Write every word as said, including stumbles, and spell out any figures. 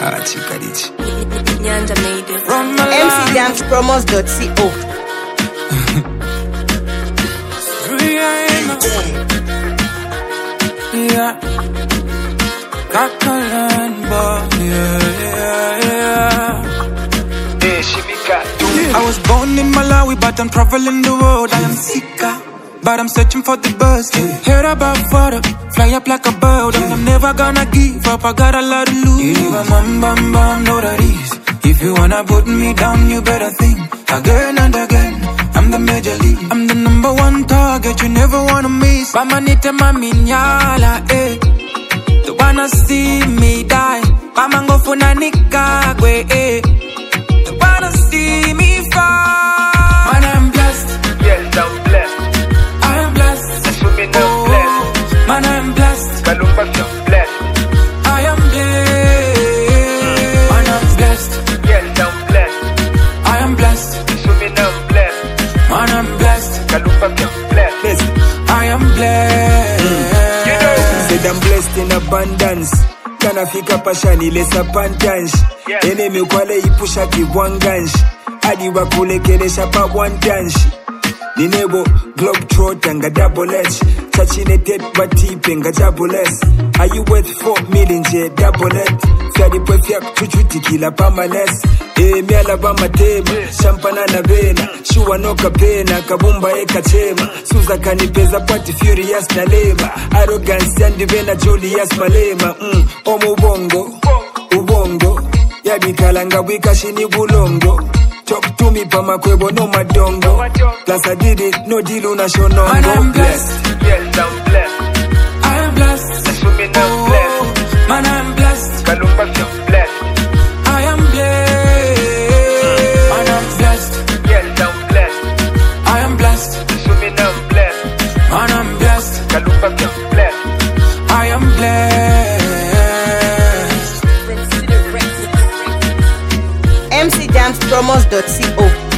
Ah, chica rich. Nyanja made it. M C Dance Promos dot co. Yeah, Kakalan boy, yeah, yeah, yeah. Hey, Shimika, I was born in Malawi, but I'm traveling the world. I am Sika, but I'm searching for the best. Heard about water, fly up like a bird, and I'm never gonna give up. I got a lot to lose. Yeah, bam, bam, bam, know that is. If you wanna put me down, you better think again and again. I'm the major league, I'm the number one target you never wanna miss. Mama nite maminyala, eh. They wanna see me die. Mama ngofuna nikagwe, eh. They wanna see me fall. Man, I'm blessed. Yes, I'm blessed. I am blessed. That's what me know, oh, blessed. Man, I'm blessed. Kalumba, I'm blessed. I am blessed. Man, I'm blessed. Yes, I'm blessed. I am blessed. That's what me know, blessed. Man, I'm blessed. Kalumba, I'm blessed. I am blessed. Mm. You know. Said I'm blessed in abundance. Kana fika pashani lesa pantansh. Yes. Enemy kwale ipusha kiwangansh. Adi wakulekeresha pa wantansh. Ninebo globetrotter nga double H. Chachine tet batipe nga double S. Are you worth four million je double H? Fiadi pwe fiak chuchuti kila pamanes. E mi alabama tema, shampana na vena. Shua no kapena, kabumba eka chema. Suza kanipeza pati furious na lema. Arrogance yandi vena Julius Malema. mm. Omo ubongo, ubongo. Yadi kalanga wika shini bulongo. Talk to me pa makwebo no madongo. Plus I did it, no deal una shonongo. Man, I'm blessed. Yes, I'm blessed. I am blessed. That's what me know, oh, blessed. Man, I'm blessed. Kalumba, I'm blessed. I am blessed. Man, I'm blessed. Yes, I'm blessed. I am blessed. That's what me know, blessed. Man, I'm blessed. Kalumba, I'm blessed. I am blessed. M C Dance Promos dot co.